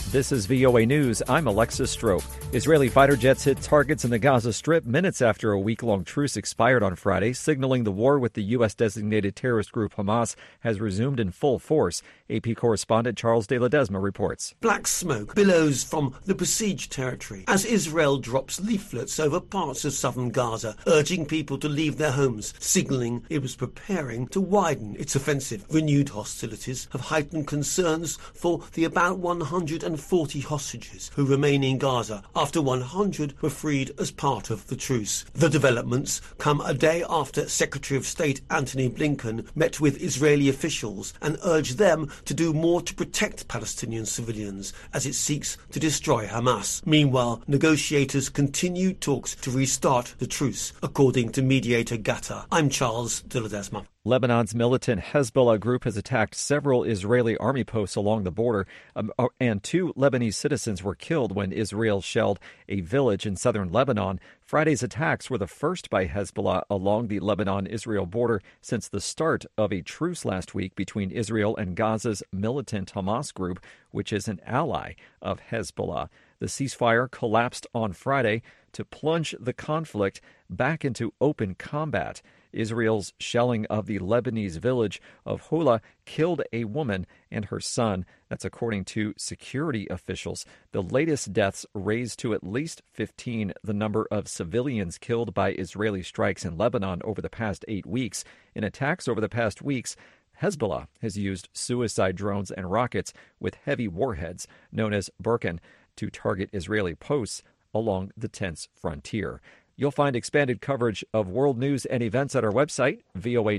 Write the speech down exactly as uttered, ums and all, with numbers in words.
This is V O A News. I'm Alexis Strope. Israeli fighter jets hit targets in the Gaza Strip minutes after a week-long truce expired on Friday, signaling the war with the U S-designated terrorist group Hamas has resumed in full force. A P correspondent Charles de Ledesma reports. Black smoke billows from the besieged territory as Israel drops leaflets over parts of southern Gaza, urging people to leave their homes, signaling it was preparing to widen its offensive. Renewed hostilities have heightened concerns for the about one hundred forty hostages who remain in Gaza after one hundred were freed as part of the truce. The developments come a day after Secretary of State Antony Blinken met with Israeli officials and urged them to do more to protect Palestinian civilians as it seeks to destroy Hamas. Meanwhile, negotiators continue talks to restart the truce, according to mediator Gatta. I'm Charles de Ledesma. Lebanon's militant Hezbollah group has attacked several Israeli army posts along the border, um, and two Lebanese citizens were killed when Israel shelled a village in southern Lebanon. Friday's attacks were the first by Hezbollah along the Lebanon-Israel border since the start of a truce last week between Israel and Gaza's militant Hamas group, which is an ally of Hezbollah. The ceasefire collapsed on Friday to plunge the conflict back into open combat. Israel's shelling of the Lebanese village of Hula killed a woman and her son. That's according to security officials. The latest deaths raised to at least fifteen the number of civilians killed by Israeli strikes in Lebanon over the past eight weeks. In attacks over the past weeks, Hezbollah has used suicide drones and rockets with heavy warheads, known as Burkan, to target Israeli posts along the tense frontier. You'll find expanded coverage of world news and events at our website, V O A